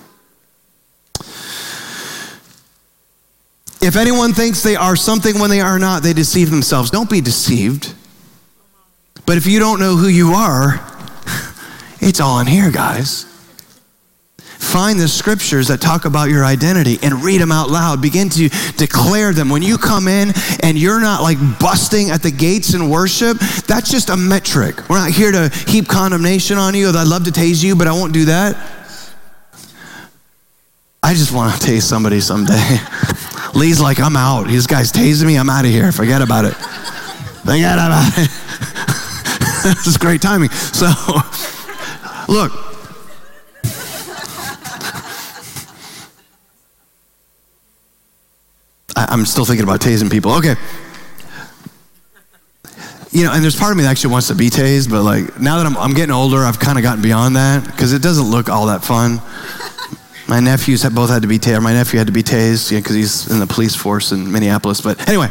If anyone thinks they are something when they are not, they deceive themselves. Don't be deceived. But if you don't know who you are, it's all in here, guys. Find the scriptures that talk about your identity and read them out loud. Begin to declare them. When you come in and you're not like busting at the gates in worship, that's just a metric. We're not here to heap condemnation on you. I'd love to tase you, but I won't do that. I just want to tase somebody someday. Lee's like, I'm out. This guy's tasing me. I'm out of here. Forget about it. Forget about it. This is great timing. So, look. I, I'm still thinking about tasing people. Okay. You know, and there's part of me that actually wants to be tased, but like now that I'm, I'm getting older, I've kind of gotten beyond that, because it doesn't look all that fun. My nephews have both had to be tased. My nephew had to be tased, because you know, he's in the police force in Minneapolis. But anyway,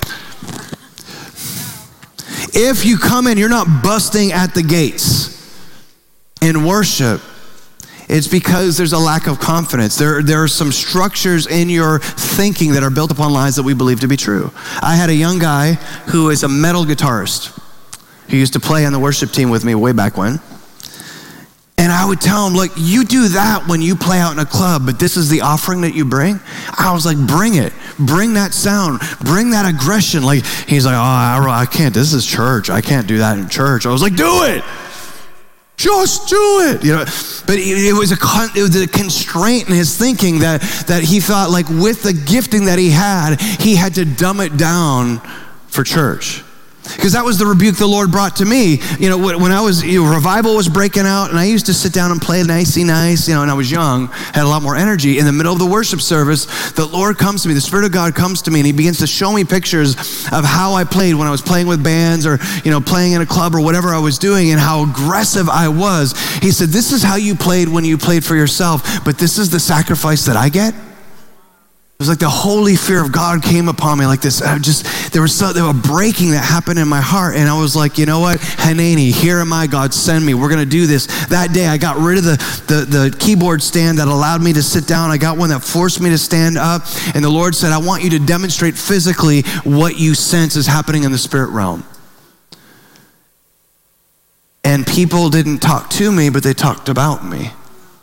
if you come in, you're not busting at the gates in worship, it's because there's a lack of confidence. There, there are some structures in your thinking that are built upon lies that we believe to be true. I had a young guy who is a metal guitarist. He used to play on the worship team with me way back when. And I would tell him, look, you do that when you play out in a club, but this is the offering that you bring? I was like, bring it. Bring that sound. Bring that aggression. Like, he's like, oh, I, I can't. This is church. I can't do that in church. I was like, do it. Just do it. You know, but it, it was a con, it was a constraint in his thinking that, that he thought, like, with the gifting that he had, he had to dumb it down for church. Because that was the rebuke the Lord brought to me. You know, when I was, you know, revival was breaking out, and I used to sit down and play nicey nice, you know, and I was young, had a lot more energy. In the middle of the worship service, the Lord comes to me, the Spirit of God comes to me, and he begins to show me pictures of how I played when I was playing with bands, or, you know, playing in a club, or whatever I was doing, and how aggressive I was. He said, this is how you played when you played for yourself, but this is the sacrifice that I get. It was like the holy fear of God came upon me like this. I just, there was so, there was a breaking that happened in my heart. And I was like, you know what? Hanani, here am I, God, send me. We're going to do this. That day, I got rid of the, the, the keyboard stand that allowed me to sit down. I got one that forced me to stand up. And the Lord said, I want you to demonstrate physically what you sense is happening in the spirit realm. And people didn't talk to me, but they talked about me.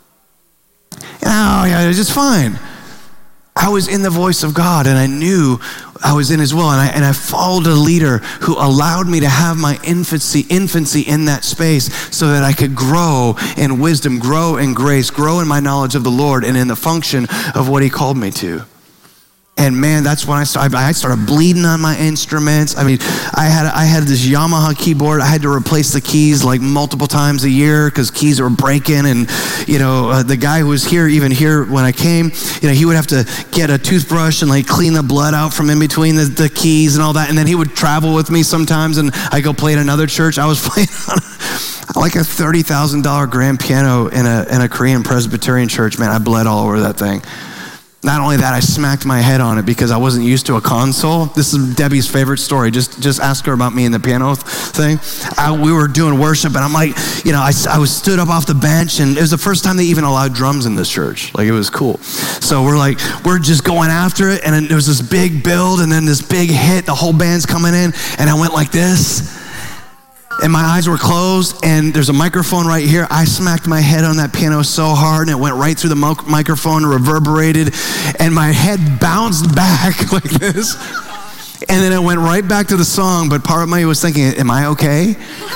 Oh, yeah, it was just fine. I was in the voice of God, and I knew I was in his will, and I, and I followed a leader who allowed me to have my infancy, infancy in that space so that I could grow in wisdom, grow in grace, grow in my knowledge of the Lord, and in the function of what he called me to. And man, that's when I started, I started bleeding on my instruments. I mean, I had I had this Yamaha keyboard. I had to replace the keys like multiple times a year because keys were breaking. And, you know, uh, the guy who was here, even here when I came, you know, he would have to get a toothbrush and like clean the blood out from in between the, the keys and all that. And then he would travel with me sometimes, and I go play at another church. I was playing on like a thirty thousand dollars grand piano in a, in a Korean Presbyterian church. Man, I bled all over that thing. Not only that, I smacked my head on it because I wasn't used to a console. This is Debbie's favorite story. Just just ask her about me and the piano thing. I, we were doing worship, and I'm like, you know, I, I was stood up off the bench, and it was the first time they even allowed drums in this church. Like, it was cool. So we're like, we're just going after it, and then there was this big build, and then this big hit. The whole band's coming in, and I went like this. And my eyes were closed, and there's a microphone right here. I smacked my head on that piano so hard, and it went right through the mo- microphone, reverberated, and my head bounced back like this. And then it went right back to the song, but part of me was thinking, am I okay?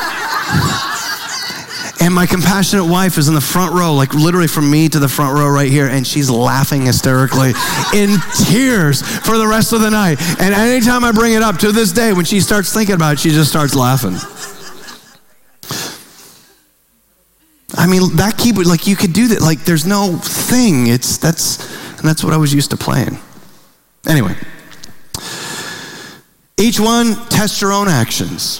And my compassionate wife is in the front row, like literally from me to the front row right here, and she's laughing hysterically in tears for the rest of the night. And anytime I bring it up to this day, when she starts thinking about it, she just starts laughing. I mean, that keyboard, like, you could do that. Like, there's no thing. It's that's and that's what I was used to playing. Anyway, each one test your own actions.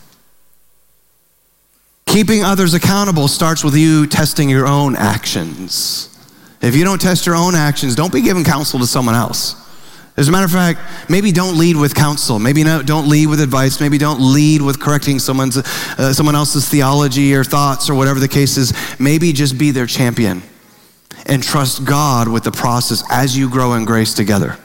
Keeping others accountable starts with you testing your own actions. If you don't test your own actions, don't be giving counsel to someone else. As a matter of fact, maybe don't lead with counsel. Maybe no, don't lead with advice. Maybe don't lead with correcting someone's, uh, someone else's theology or thoughts or whatever the case is. Maybe just be their champion and trust God with the process as you grow in grace together.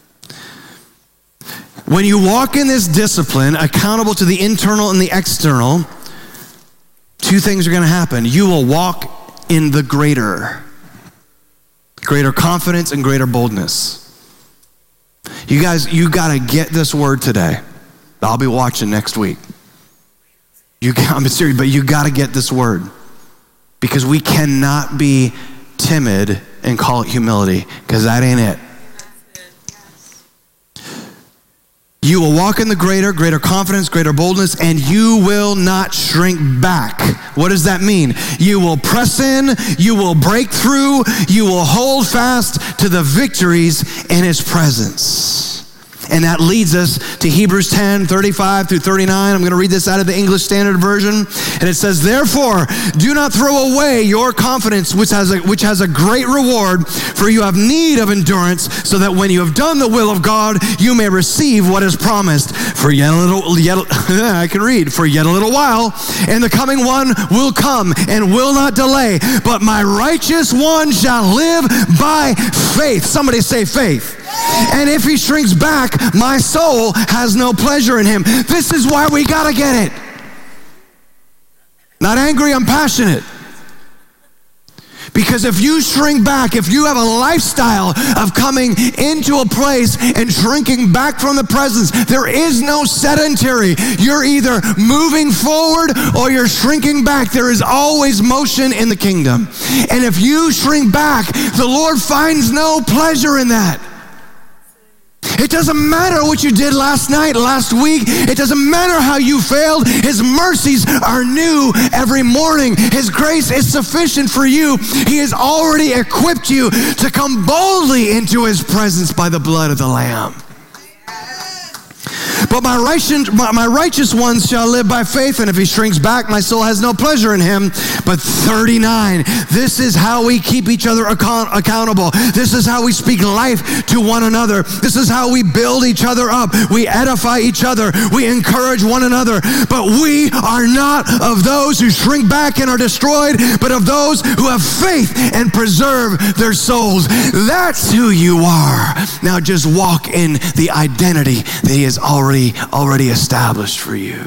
When you walk in this discipline, accountable to the internal and the external, two things are going to happen. You will walk in the greater, greater confidence and greater boldness. You guys, you got to get this word today. I'll be watching next week. You, I'm serious, but you got to get this word because we cannot be timid and call it humility because that ain't it. You will walk in the greater, greater confidence, greater boldness, and you will not shrink back. What does that mean? You will press in, you will break through, you will hold fast to the victories in his presence. And that leads us to Hebrews ten, thirty-five through thirty-nine. I'm going to read this out of the English Standard Version. And it says, therefore, do not throw away your confidence, which has a, which has a great reward, for you have need of endurance, so that when you have done the will of God, you may receive what is promised. For yet a little, yet, I can read, for yet a little while, and the coming one will come and will not delay, but my righteous one shall live by faith. Somebody say faith. And if he shrinks back, my soul has no pleasure in him. This is why we gotta get it. Not angry, I'm passionate. Because if you shrink back, if you have a lifestyle of coming into a place and shrinking back from the presence, there is no sedentary. You're either moving forward or you're shrinking back. There is always motion in the kingdom. And if you shrink back, the Lord finds no pleasure in that. It doesn't matter what you did last night, last week. It doesn't matter how you failed. His mercies are new every morning. His grace is sufficient for you. He has already equipped you to come boldly into his presence by the blood of the Lamb. But my righteous, my righteous ones shall live by faith, and if he shrinks back, my soul has no pleasure in him. But thirty-nine, this is how we keep each other account- accountable. This is how we speak life to one another. This is how we build each other up. We edify each other. We encourage one another. But we are not of those who shrink back and are destroyed, but of those who have faith and preserve their souls. That's who you are. Now just walk in the identity that he has already already established for you.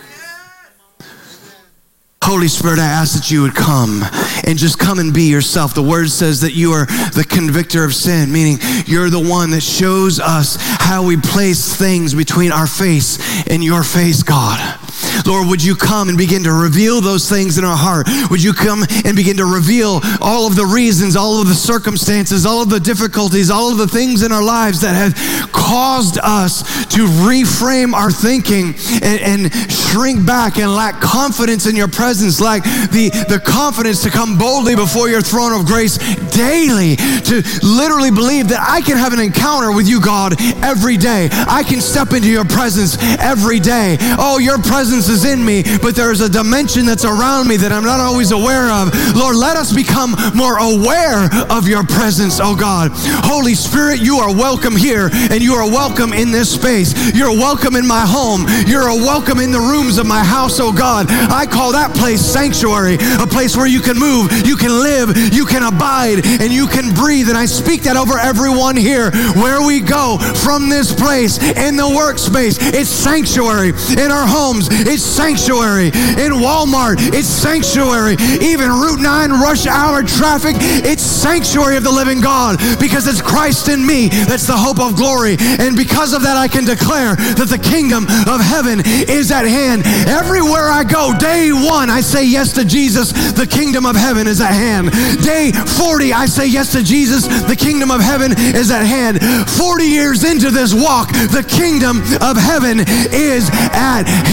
Holy Spirit, I ask that you would come and just come and be yourself. The word says that you are the convictor of sin, meaning you're the one that shows us how we place things between our face and your face, God. Lord, would you come and begin to reveal those things in our heart? Would you come and begin to reveal all of the reasons, all of the circumstances, all of the difficulties, all of the things in our lives that have caused us to reframe our thinking and, and shrink back and lack confidence in your presence, lack the, the confidence to come boldly before your throne of grace daily, to literally believe that I can have an encounter with you, God, every day. I can step into your presence every day. Oh, your presence is in me, but there's a dimension that's around me that I'm not always aware of. Lord, let us become more aware of your presence, oh God. Holy Spirit, you are welcome here, and you are welcome in this space. You're welcome in my home. You're welcome in the rooms of my house, oh God. I call that place sanctuary, a place where you can move, you can live, you can abide, and you can breathe. And I speak that over everyone here. Where we go from this place, in the workspace, it's sanctuary. In our homes, it's sanctuary. In Walmart, it's sanctuary. Even Route nine rush hour traffic, it's sanctuary of the living God, because it's Christ in me. That's the hope of glory. And because of that, I can declare that the kingdom of heaven is at hand. Everywhere I go, day one, I say yes to Jesus. The kingdom of heaven is at hand. Day forty, I say yes to Jesus. The kingdom of heaven is at hand. forty years into this walk, the kingdom of heaven is at hand. God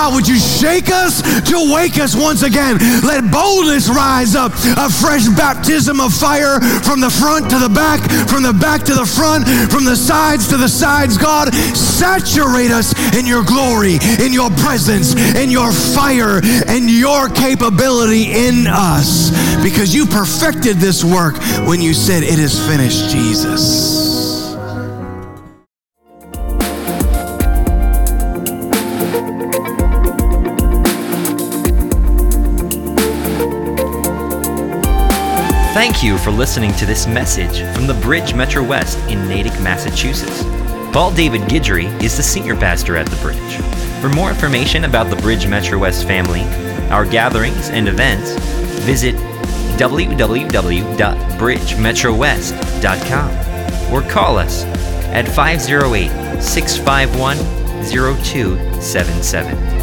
God, would you shake us to wake us once again? Let boldness rise up, a fresh baptism of fire from the front to the back, from the back to the front, from the sides to the sides. God, saturate us in your glory, in your presence, in your fire, and your capability in us, because you perfected this work when you said it is finished, Jesus. Thank you for listening to this message from the Bridge Metro West in Natick, Massachusetts. Paul David Guidry is the senior pastor at the Bridge. For more information about the Bridge Metro West family, our gatherings and events, visit w w w dot bridge metro west dot com or call us at five oh eight, six five one, oh two seven seven.